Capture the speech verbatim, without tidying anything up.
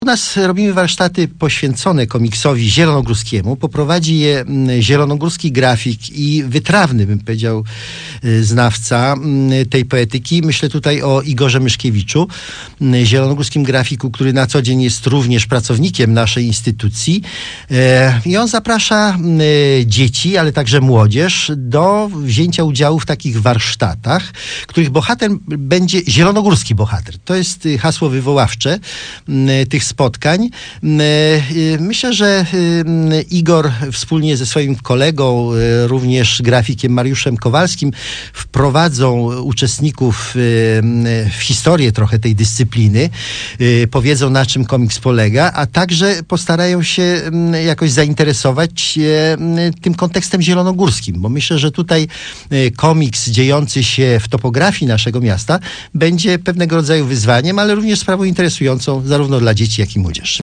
U nas robimy warsztaty poświęcone komiksowi zielonogórskiemu. Poprowadzi je zielonogórski grafik i wytrawny, bym powiedział, znawca tej poetyki. Myślę tutaj o Igorze Myszkiewiczu, zielonogórskim grafiku, który na co dzień jest również pracownikiem naszej instytucji. I on zaprasza dzieci, ale także młodzież do wzięcia udziału w takich warsztatach, których bohaterem będzie zielonogórski bohater. To jest hasło wywoławcze tych spotkań. Myślę, że Igor wspólnie ze swoim kolegą, również grafikiem Mariuszem Kowalskim, wprowadzą uczestników w historię trochę tej dyscypliny, powiedzą, na czym komiks polega, a także postarają się jakoś zainteresować tym kontekstem zielonogórskim, bo myślę, że tutaj komiks dziejący się w topografii naszego miasta będzie pewnego rodzaju wyzwaniem, ale również sprawą interesującą zarówno dla dzieci, jak i młodzieży.